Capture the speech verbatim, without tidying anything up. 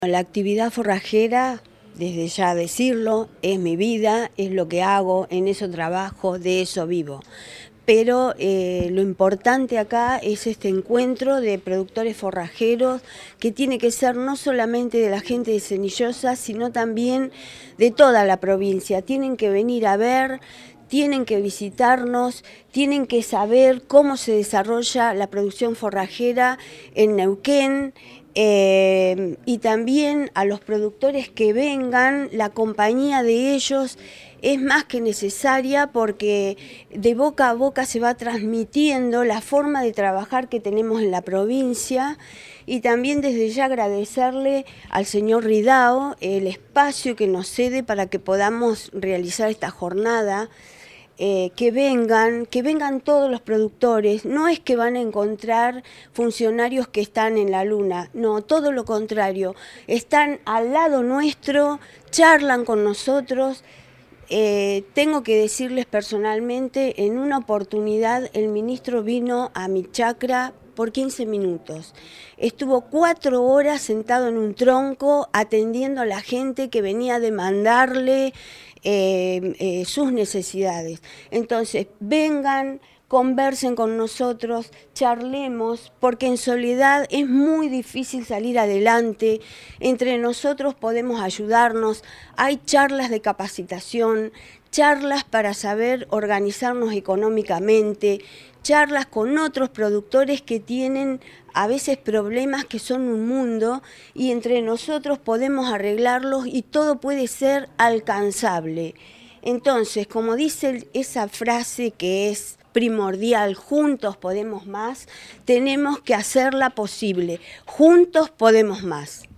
La actividad forrajera, desde ya decirlo, es mi vida, es lo que hago, en eso trabajo, de eso vivo. Pero eh, lo importante acá es este encuentro de productores forrajeros que tiene que ser no solamente de la gente de Cenillosa, sino también de toda la provincia. Tienen que venir a ver, tienen que visitarnos, tienen que saber cómo se desarrolla la producción forrajera en Neuquén, eh, y también a los productores que vengan, la compañía de ellos es más que necesaria porque de boca a boca se va transmitiendo la forma de trabajar que tenemos en la provincia, y también desde ya agradecerle al señor Ridao el espacio que nos cede para que podamos realizar esta jornada. Eh, que vengan, que vengan todos los productores. No es que van a encontrar funcionarios que están en la luna, no, todo lo contrario, están al lado nuestro, charlan con nosotros. Eh, tengo que decirles personalmente, en una oportunidad el ministro vino a mi chacra por quince minutos. Estuvo cuatro horas sentado en un tronco atendiendo a la gente que venía a demandarle eh, eh, sus necesidades. Entonces, vengan, conversen con nosotros, charlemos, porque en soledad es muy difícil salir adelante. Entre nosotros podemos ayudarnos, hay charlas de capacitación, charlas para saber organizarnos económicamente, charlas con otros productores que tienen a veces problemas que son un mundo, y entre nosotros podemos arreglarlos y todo puede ser alcanzable. Entonces, como dice esa frase que es primordial, juntos podemos más, tenemos que hacerla posible, juntos podemos más.